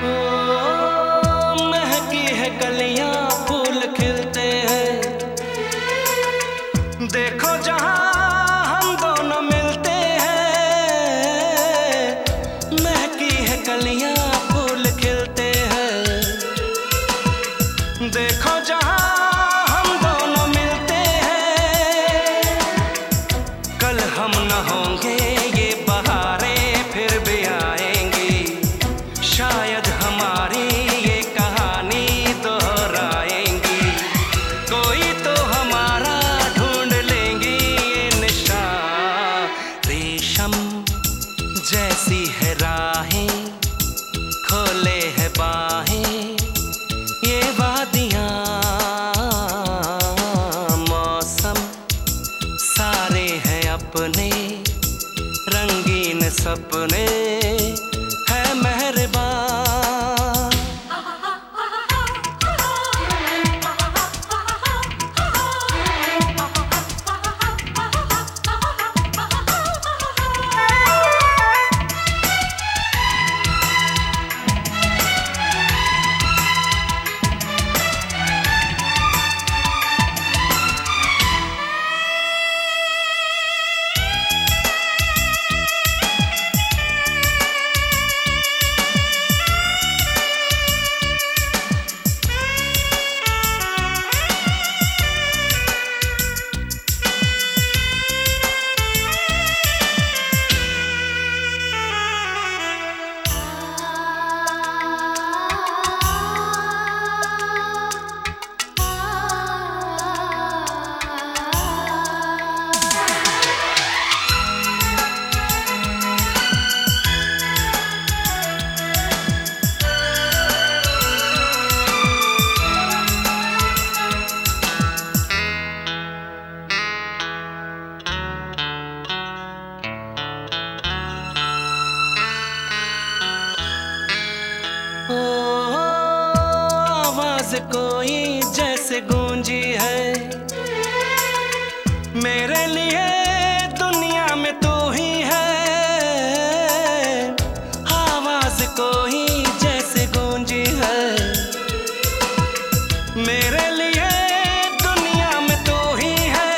ओ, महकी है कलियां, फूल खिलते हैं। देखो जहां हम दोनों मिलते हैं, महकी है कलियां, फूल खिलते हैं। देखो जहां हम दोनों मिलते हैं, कल हम न होंगे ये बहारें फिर भी आएंगी। शायद हमारी ये कहानी दोहराएंगी। कोई तो हमारा ढूंढ लेंगी ये निशान। रेशम जैसी है राहें, खोले है बाहें ये वादियां। मौसम सारे हैं अपने, रंगीन सपने है मेहरबान। ओ, आवाज कोई जैसे गूंजी है। मेरे लिए दुनिया में तू ही है। आवाज कोई जैसे गूंजी है। मेरे लिए दुनिया में तू ही है।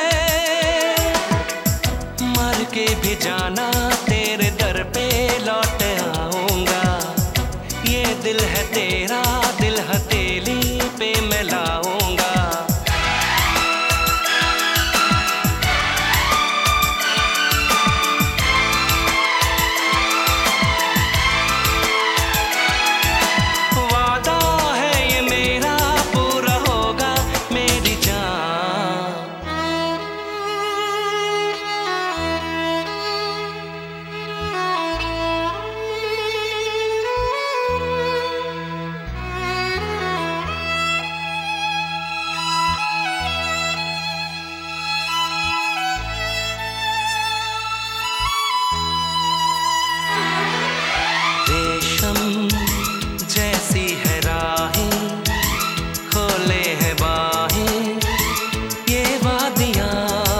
मर के भी जाना तेरे दर पे लौट आऊंगा। ये दिल है तेरा, दिल हथेली पे मैं लाऊंगा। वादा है ये मेरा, पूरा होगा मेरी जान। रेशम जैसी है राहें, खोले है बाहें ये वादियां।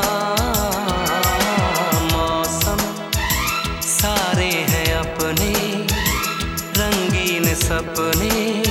मौसम सारे हैं अपने, रंगीन सपने